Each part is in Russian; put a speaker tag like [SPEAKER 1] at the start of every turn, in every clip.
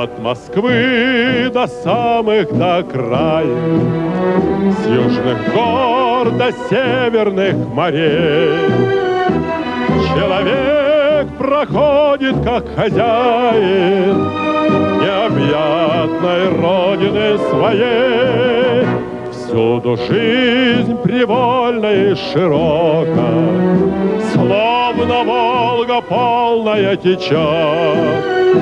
[SPEAKER 1] От Москвы до самых до края, с южных гор до северных морей. Человек проходит как хозяин необъятной родины своей. Всюду жизнь привольна и широка, словно Волга полная течет.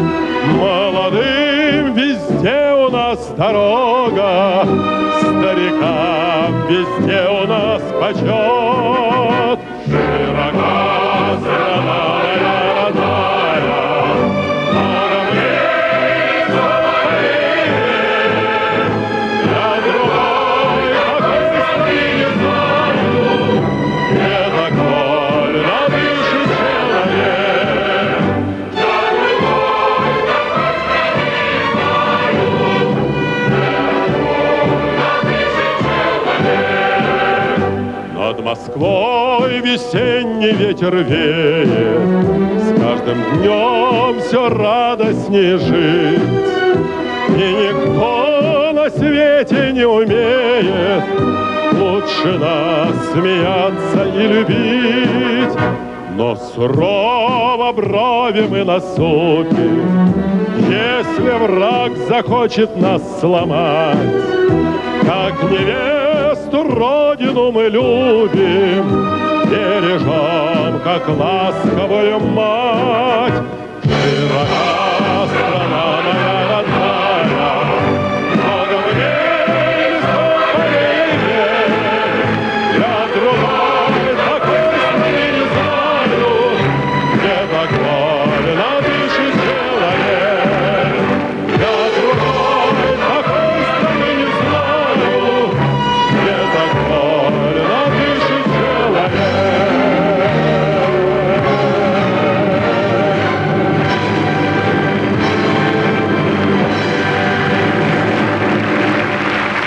[SPEAKER 1] Молодым везде у нас дорога, старикам везде у нас почет. Широка страна родная, много мне золотые. Я другой такой не знаю, не такой надышит человек. Я другой такой не знаю, не такой надышит человек. Над Москвой весенний ветер веет, с каждым днем все радостнее жить. И никто на свете не умеет лучше нас смеяться и любить. Но сурово брови мы насупим, если враг захочет нас сломать. Как невесту родину мы любим, бережем, как ласковую мать.